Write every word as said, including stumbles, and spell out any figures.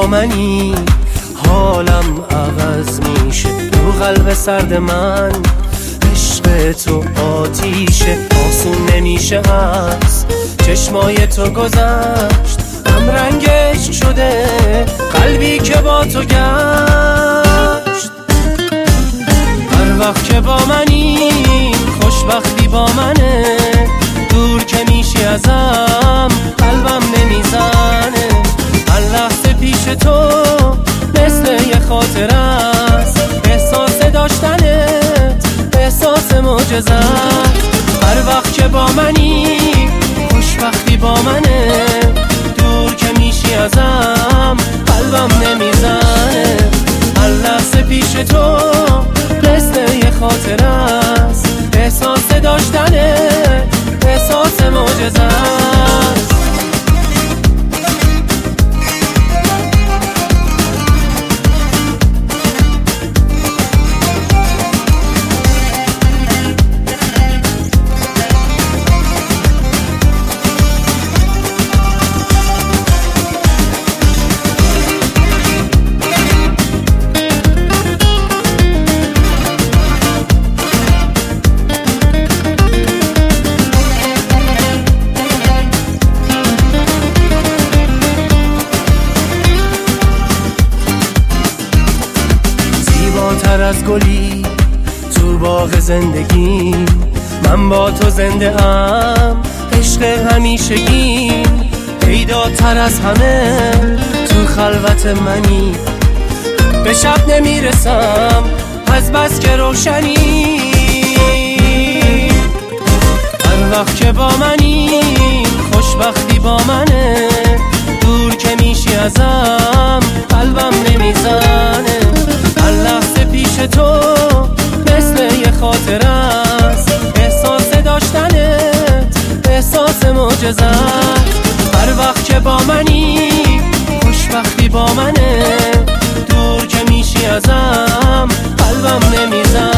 با منی حالم عوض میشه تو قلب سرد من. عشق تو آتیشه آسون نمیشه از چشمای تو گذشت هم رنگش شده قلبی که با تو گشت. هر وقت که با منی خوشبختی با منه، دور که میشی ازم قلبم نمیزنه. هر لحظه پیش تو مثل یه خاطر است، احساس داشتنت احساس معجزه است. هر وقت که با منی خوشبختی با منه، دور که میشی ازم قلبم نمیزنه. هر لحظه پیش تو مثل یه خاطر است، احساس داشتنت احساس معجزه است. تر از گلی تو باغ زندگی، من با تو زنده ام عشق همیشگیم. پیداتر از همه تو خلوت منی، به شب نمیرسم از بس که روشنی. هر وقت که با منی خوشبختی با منه، دور که میشی ازم قلبم نمیزنه. هر لحظه پیش تو مثل یه خاطر است، احساس داشتنت احساس معجزه است. هر وقت که با منی خوشبختی با منه، دور که میشی ازم قلبم نمیزنه.